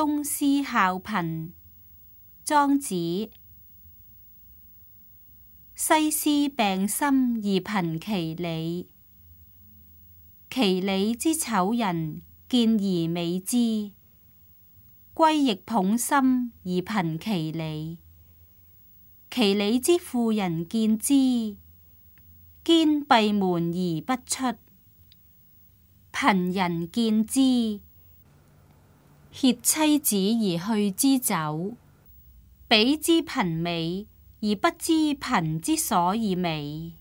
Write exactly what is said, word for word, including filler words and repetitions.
東施效顰。莊子。西施病心而頻其里，其里之醜人，見而美之。歸亦捧心而頻其里，其里之婦人見之，堅閉門而不出。頻人見之，挾妻子而去之走，彼之頻美，而不知頻之所以美。